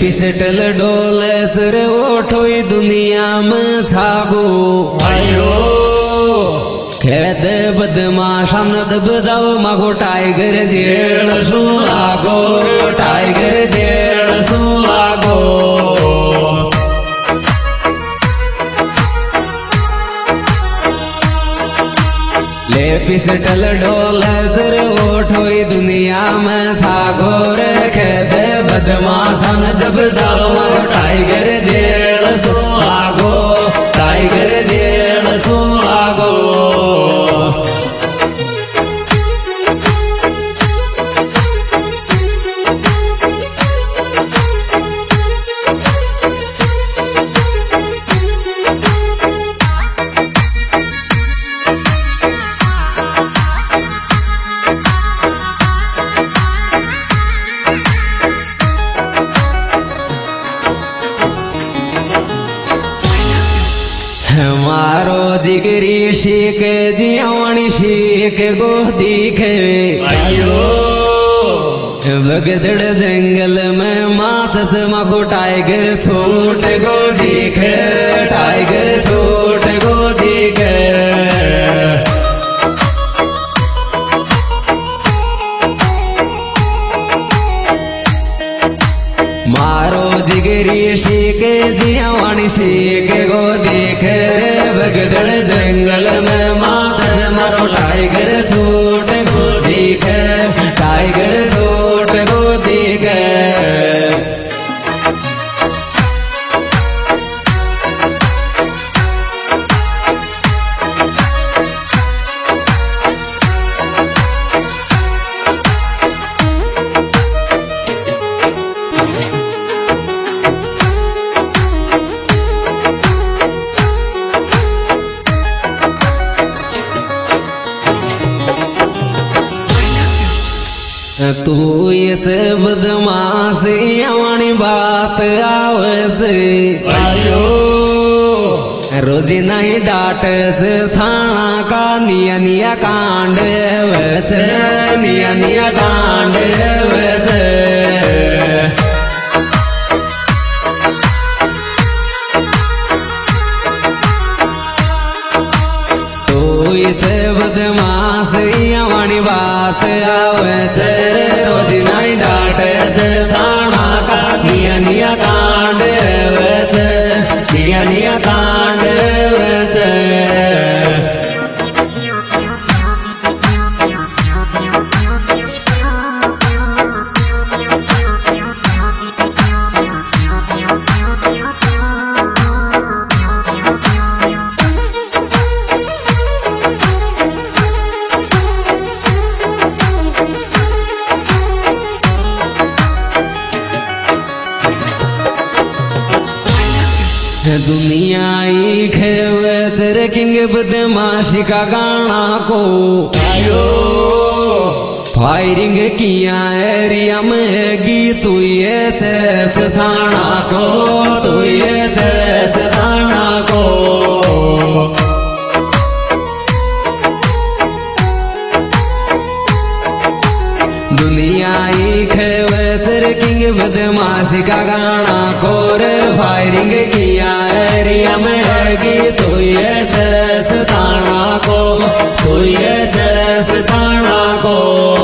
Pistol डोले चर ओठोई दुनिया में छागो आयो खेल दे बदमाश हमने दब जाओ मागो टाइगर जेल सु लागो टाइगर जेल सु लागो ले पिसटल डोले चर ओठोई दुनिया में छागो रे खेल दे बदमाश हमने दब जाओ मागो टाइगर जेल सु लागो टाइगर जेल सु लागो मारो जिगरी शीख जियावणी शीख गो दिखे आयो बगदड़ जंगल में माचस माको टाइगर छोट गो दिखे टाइगर छोट गो दिखे मारो जिगरी शीख जियावणी शीख गो दिखे बगदड़ जंगल में माचस मारो टाइगर छोट गो दिखे टाइगर छोट गो दिखे तू ये बदमाशी आवणी बात आवच आयो रोजी नहीं डाटच थाना का निया निया कांड वच निया निया कांड वच बदमाशी आवणी बात आवच रोज नहीं डाटच थाना का निया निया कांड वच निया निया कांड वच दुनिया खेवचर किंग बदमाशी का गाना को आयो फायरिंग किया एरिया में गी तू ये चैस थाना को तू ये चैस थाना को दुनिया खेवचर किंग बदमाशी का गाना को रे फायरिंग किया एरिया में गी तू ये चैस थाना को तू ये चैस थाना को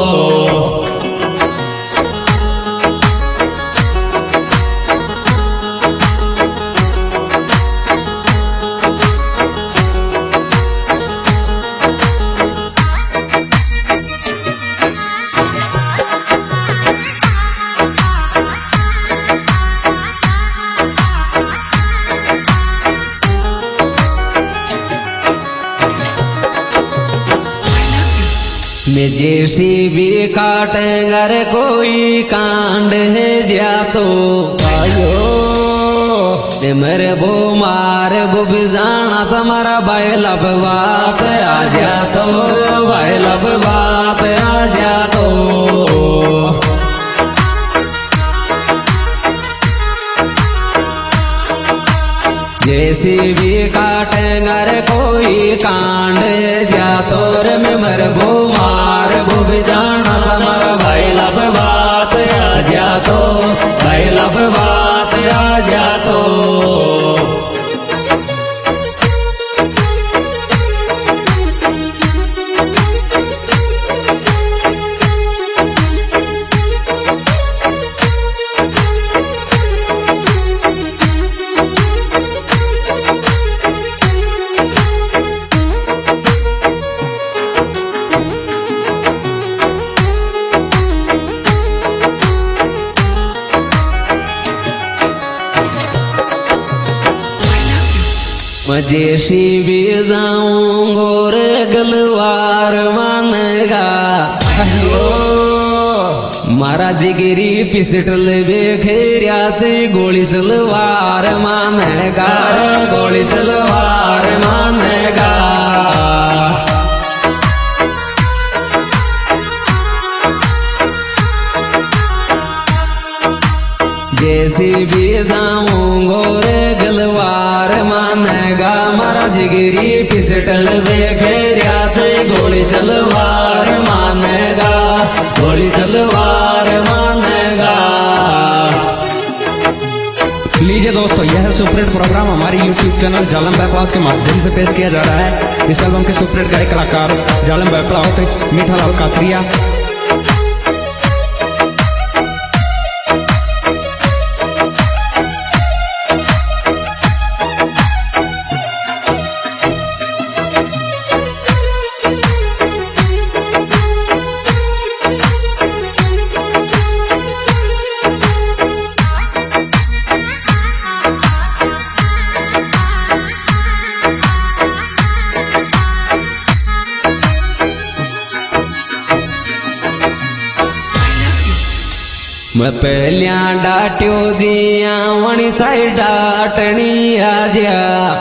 मैं जैसी भी काटेंगर कोई कांड है जा तो आयो मैं मरे वो मार वो बिजाना समारा भाई लब बात आ जा तो भाई लब बात आ जा तो जैसी भी काटेंगर कोई कांड जा तोर में मर वो मार वो भी जाना समर भाई लब बात आ जा तो भाई लब बात आ जा तो मजेशी भी जाऊं गोर गलवार मानेगा मारा जिगरी पिस्टल बेखेरिया से गोली सलवार मानेगा गोली सलवार मानेगा जैसी भी जाऊं गोरे गलवार मानेगा मारा जिगरी पिस्टल बेखेरिया से गोली चलवार मानेगा गोली चलवार मानेगा। लीजिए दोस्तों, यह सुपरहिट प्रोग्राम हमारे YouTube चैनल जालम बैकलाउड के माध्यम से पेश किया जा रहा है। इस एल्बम के सुपरहिट गायक कलाकार जालम बैकलाउड, मीठालाल काथरिया। मैं पहलिया डाट्यो जिया वणी साई डाटनी आजा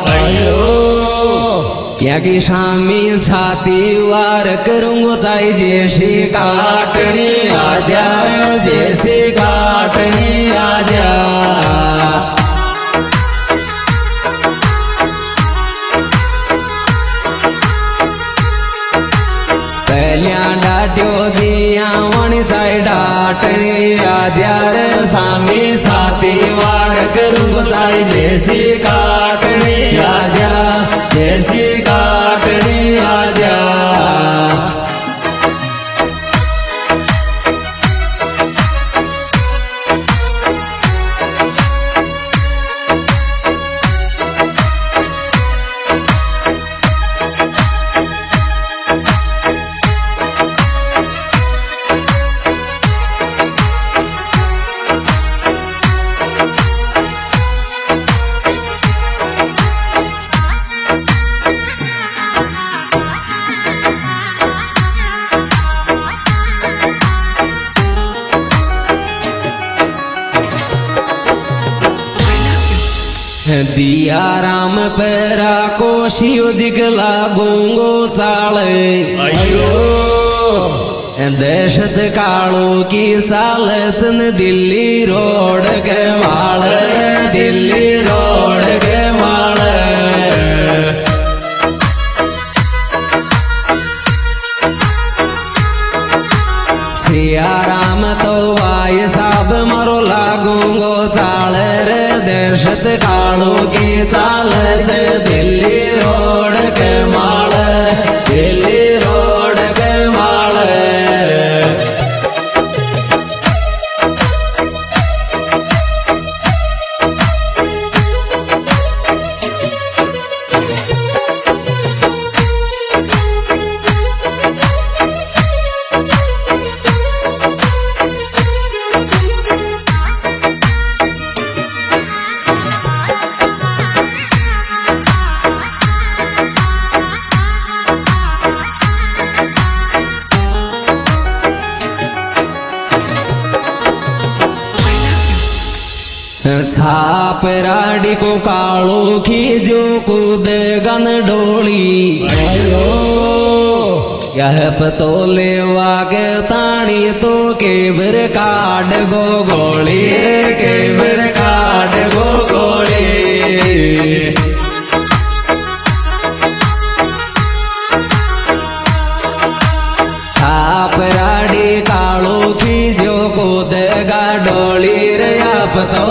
या की शामी छाती वार करूंगो साई जैसी काटनी आजा जैसी काटनी आजा पहलिया डाट्यो जिया वणी साई डाटनी आजा रे सामी छाती वार करूंगो साई जैसी काटनी आजा जैसी काटनी आजा। दिया राम पेरा कोशियो जिगला गूंगो चाले दहशत कालो की चालचन दिल्ली रोड के माल दिल्ली रोड के माल सिया राम तो भाई साहब मरो लागूंगो चाल रे दहशत कालो की चाल से दिल्ली रोड के माल दिल्ली रोड के माल। छाप राडी को कालो खींचो कूद गन डोली यह पतो लेवा के तानी तो केबर काट गो गोली केबर काट गो गोली। छाप राडी कालो खींचो कूद गा डोली रे आप तो